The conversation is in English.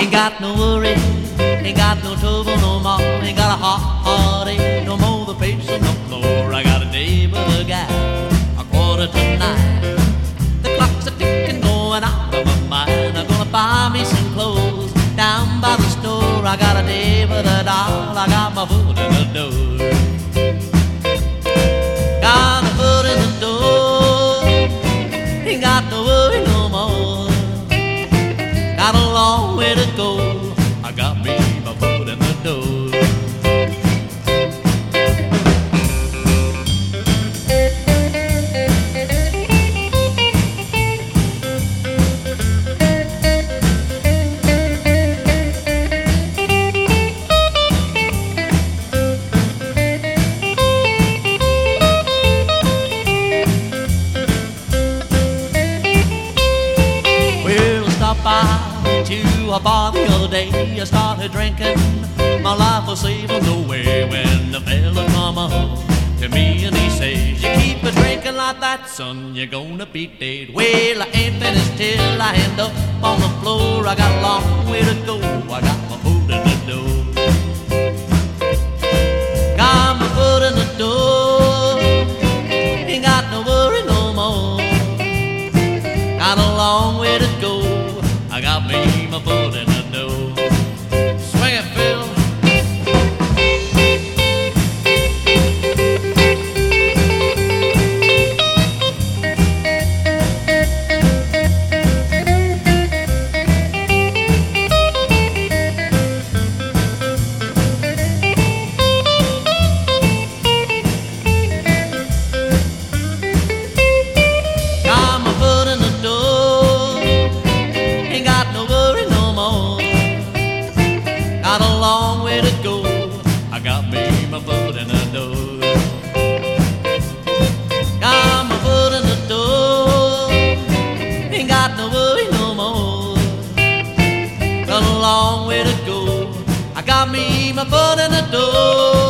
Ain't got no worry, ain't got no trouble no more. Ain't got a heartache no more. The patient no more. I got a neighbor guy, 8:45. The clock's a ticking, going out of my mind. I'm gonna buy me some clothes down by the store. I got a neighbor doll. I got my foot in the door. Got my foot in the door. Ain't got no worry no more. Got a long way to go. I got me my foot in the door. By to a bar the other day, I started drinking. My life was saving the way when the fella come home to me and he says, "You keep a drinking like that, son, you're gonna be dead." Well, I ain't finished till I end up on the floor. I got a long way to go. I got my foot in the door. Got my foot in the door. Ain't got no worry no more. Got a long way to go. I got me my foot in the door. Swing it, Phil. Got my foot in the door. Ain't got no worry no more. Got a long way to go. I got me my foot in the door. Got my foot in the door. Ain't got no worry no more. Got a long way to go. I got me my foot in the door.